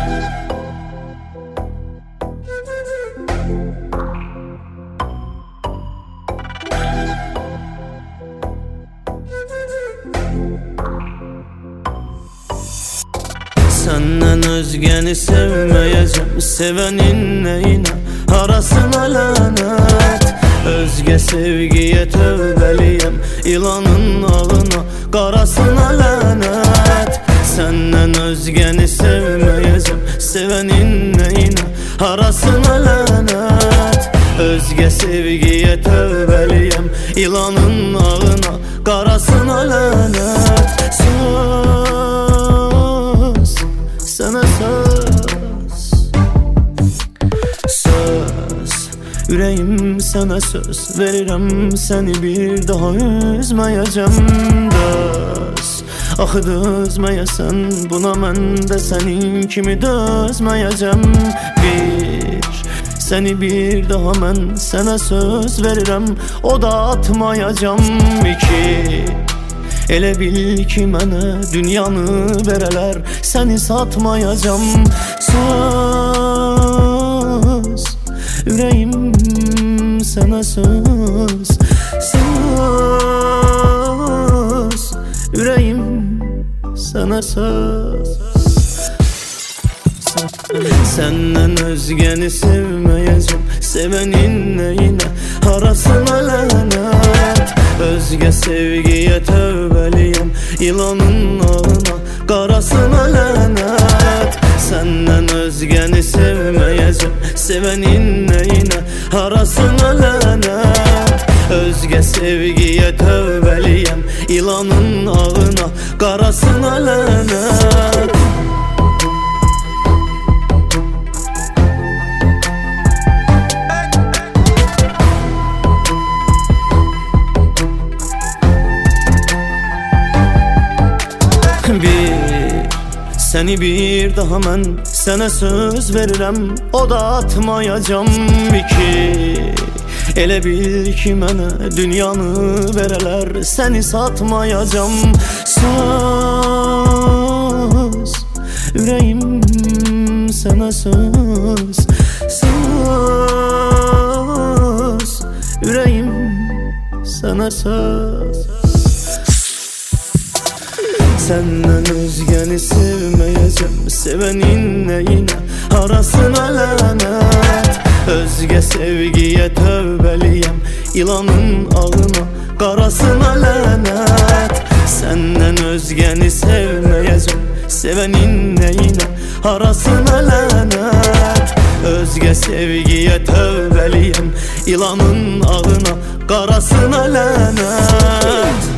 Senden özgeni sevmeyeceğim, sevenin neyine arasına lanet. Özge sevgiye tövbeliyem, ilanın ağına karasına lanet. Senden özgeni sevmeyeceğim, sevenin neyine arasına lanet. Özge sevgiye tövbeliyem, ilanın ağına karasına lanet. Sana söz, yüreğim sana söz verirəm, seni bir daha üzməyəcəm döz. Axı dözməyəsən buna, mən də sənin kimi dözməyəcəm. Seni bir daha mən sənə söz verirəm, o da atmayacam. İki, elə bil ki mənə dünyanı verələr, səni satmayacam. Söz, ürəyim sənə söz. Söz, ürəyim sənə söz. Senden özgeni sevmeyeceğim, sevenin neyine arasına lanet. Özge sevgiye tövbeliyem, yılanın ağına karasına lanet. Senden özgeni sevmeyeceğim, sevenin neyine arasına lanet. Özge sevgiye tövbeliyem, yılanın ağına karasına lanet. Seni bir daha mən sənə söz verirəm, o da atmayacam. İki, elə bil ki mənə dünyanı verələr, səni satmayacam. Söz, ürəyim sənə söz. Söz, ürəyim sənə söz. Senden özgeni sevmeyeceğim, sevenin neyine arasına lanet. Özge sevgiye tövbeliyem, ilanın ağına karasına lanet. Senden özgeni sevmeyeceğim, sevenin neyine arasına lanet. Özge sevgiye tövbeliyem, ilanın ağına karasına lanet.